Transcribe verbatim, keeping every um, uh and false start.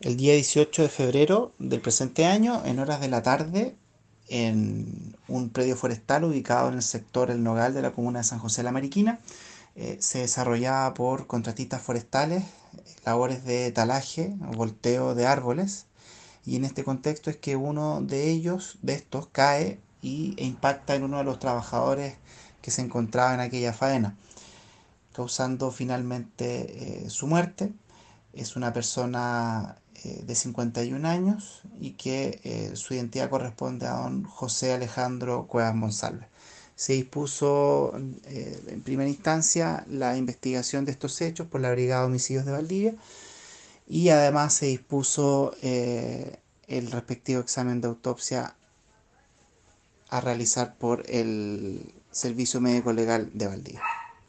El día dieciocho de febrero del presente año, en horas de la tarde, en un predio forestal ubicado en el sector El Nogal de la comuna de San José de la Mariquina, eh, se desarrollaba por contratistas forestales labores de talaje, volteo de árboles, y en este contexto es que uno de ellos, de estos, cae y, e impacta en uno de los trabajadores que se encontraba en aquella faena, causando finalmente eh, su muerte. Es una persona eh, de cincuenta y un años y que eh, su identidad corresponde a don José Alejandro Cuevas Monsalve. Se dispuso eh, en primera instancia la investigación de estos hechos por la Brigada de Homicidios de Valdivia y además se dispuso eh, el respectivo examen de autopsia a realizar por el Servicio Médico Legal de Valdivia.